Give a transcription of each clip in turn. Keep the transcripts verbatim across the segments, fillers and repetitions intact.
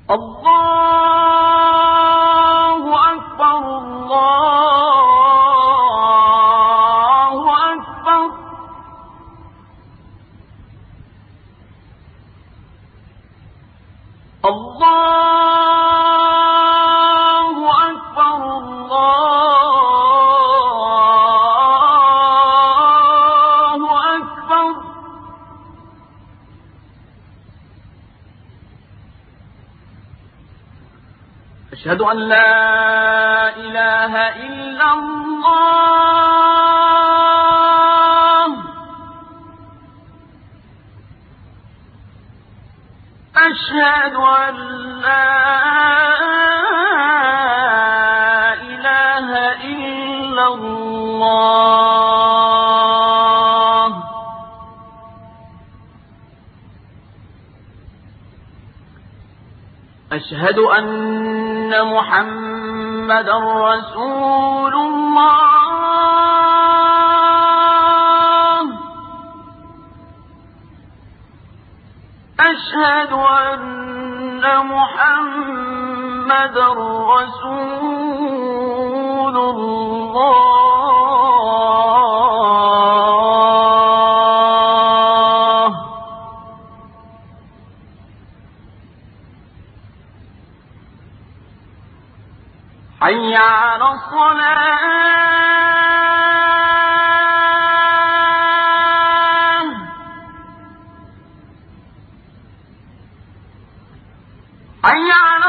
الله أكبر الله أكبر الله أكبر الله أكبر. أشهد أن لا إله إلا الله. أشهد أن لا إله إلا الله. أشهد أن محمدا رسول الله. أشهد أن محمدا رسول الله. حي على الصلاة. حي على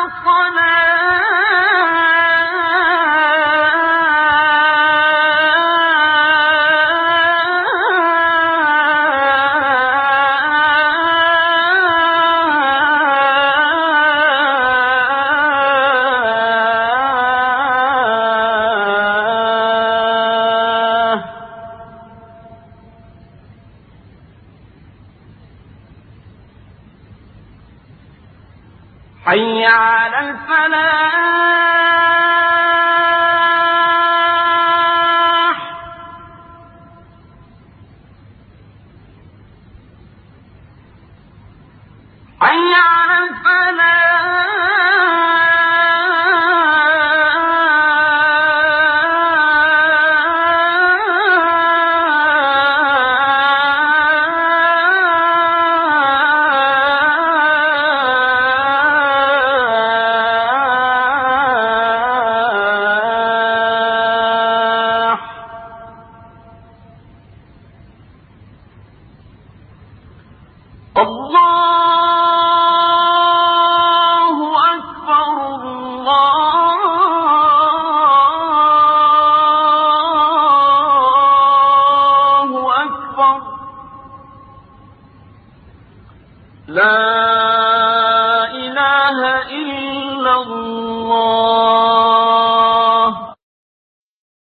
حي على الفلاح. حي على الله أكبر الله أكبر. لا إله إلا الله.